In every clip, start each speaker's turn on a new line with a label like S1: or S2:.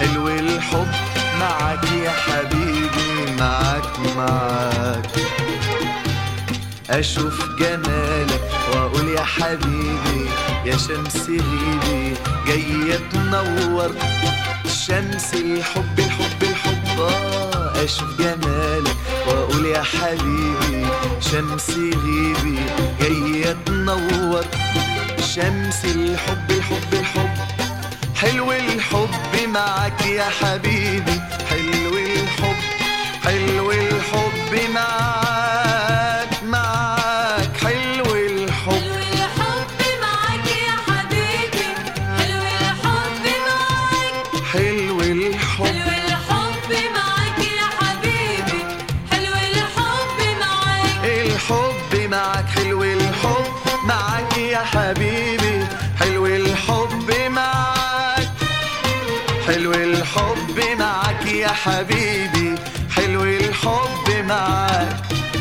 S1: حلو الحب معك يا حبيبي، معك أشوف جمالك وأقول يا حبيبي يا شمس غيبي جاية تنور شمس الحب الحب الحب. أشوف جمالك وأقول يا حبيبي شمس غيبي جاية تنور شمس الحب الحب الحب. حلو الحب معك يا حبيبي، حلو الحب، حلو الحب معك حلو الحب.
S2: حلو الحب معك يا حبيبي، حلو الحب معك،
S1: حلو الحب،
S2: حلو الحب معك يا حبيبي، حلو الحب معك.
S1: الحب معك، حلو الحب معك يا حبيبي، حلو الحب معك، حلو الحب معك يا حبيبي، حلو الحب معك.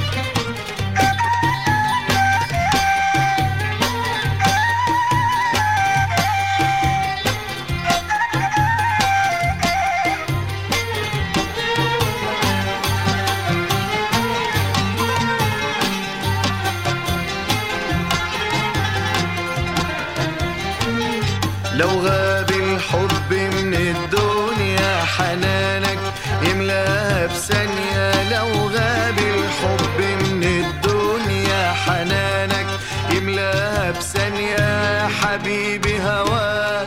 S1: لو غاب الحب من الدنيا حنانك يملاها بثانية، لو غاب الحب من الدنيا حنانك يملاها بثانية. يا حبيبي هواك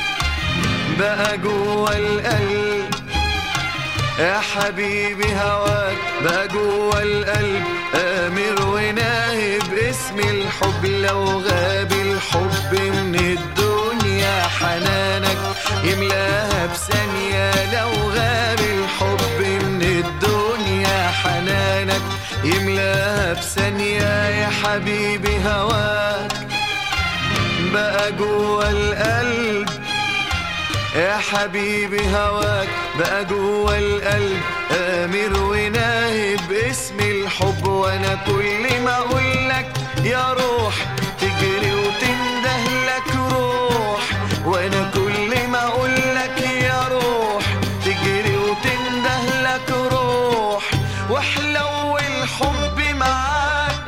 S1: بقى جوا القلب، يا حبيبي هواك بقى جوا القلب آمر وناهي باسم الحب. لو غاب الحب من الدنيا حنانك يملاها بثانية، لو غاب الحب من الدنيا حنانك يملاها بثانية. يا حبيبي هواك بقى جوا القلب، يا حبيبي هواك بقى جوا القلب آمر وناهي باسم الحب. وانا كل ما اقولك يا روح تجري وتنده لك روح، وانا كل ما اقولك يا روح تجري وتنده لك روح. واحلو الحب معاك،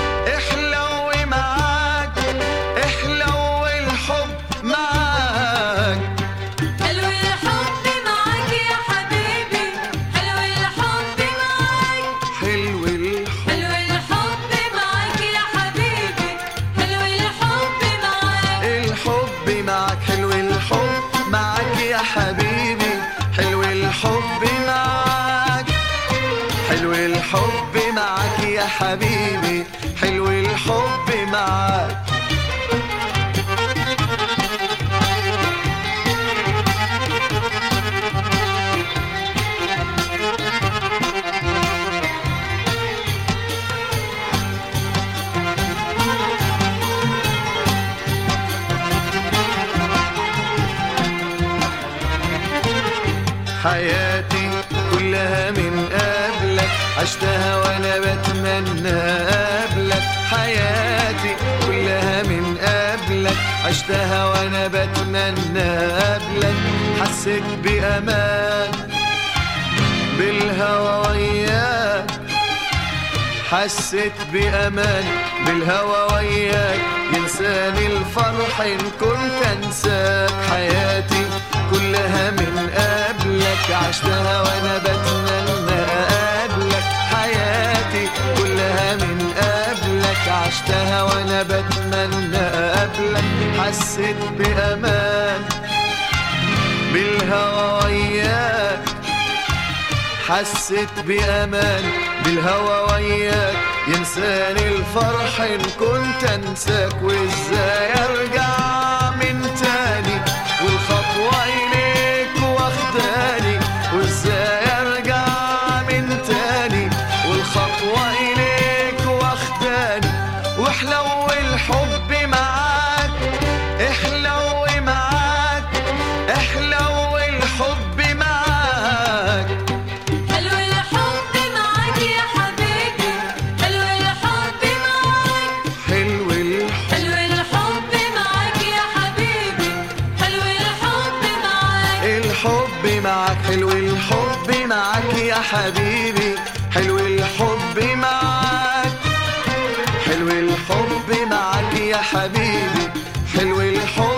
S1: احلو معاك، احلو الحب معاك.
S2: حلو الحب معك يا حبيبي، حلو الحب معك،
S1: حلو الحب،
S2: حلو الحب معك يا حبيبي، حلو الحب معك.
S1: الحب معك، حلو الحب معك يا حبيبي، حلو الحب معك، حلو الحب معك يا حبيبي، حلو الحب معك. حياتي كلها من قبلك عشتها وانا بتمنى قبلك، حياتي كلها من قبلك عشتها وانا بتمنى قبلك. حسيت بأمان بالهوى وياك، حسيت بأمان بالهوى وياك، ينساني الفرح إن كنت أنساك. حياتي كلها من قبلك عشتها وأنا بتمنى قبلك، حياتي كلها من قبلك عشتها وأنا بتمنى قبلك. حسيت بأمان بالهوى وياك، حسيت بأمان بالهوى وياك، ينساني الفرح إن كنت أنساك. وإزاي أرجع من تاني والخطوة إليك واخداني، وإزاي أرجع من تاني والخطوة إليك واخداني. واحلو الحب معاك، احلو معاك، احلو الحب معاك.
S2: حلو الحب معك يا حبيبي، حلو الحب معك،
S1: حلو الحب،
S2: حلو الحب معك يا حبيبي،
S1: معك، حلو الحب معك يا حبيبي، حلو الحب معك، حلو الحب معك يا حبيبي، حلو الحب